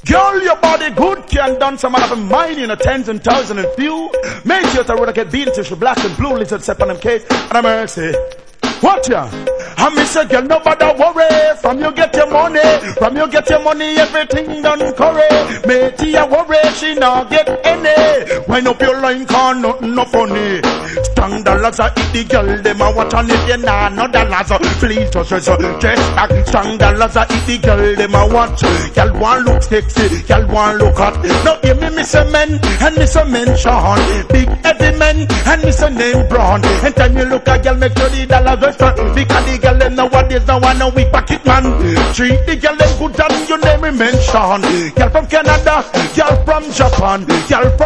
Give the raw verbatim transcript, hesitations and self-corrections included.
Girl, your body good, can done some out of mine in a tens and thousands and few. Make sure to rock get beat till she black and blue, lizard step on them cake, and a mercy. What ya? I miss a girl, nobody worry. From you get your money, from you get your money, everything done correct. Matey, you worry, she not get any. Wind up your line, can nothing no funny. Strong dollars, I eat the girl, them a watch on it, you nah, no dollars. Please just so just back. Strong dollars, I eat the girl, them a watch. Girl want look sexy, girl want look hot. Now hear me, miss a man, and miss a man Sean. Big heavy man, and miss a name Brown. And time you look at girl, make sure the dollars are strong. Because the girl them nowadays now want no weak pocket man. Treat the girl them good and you name me mention. Girl from Canada, girl from Japan, girl from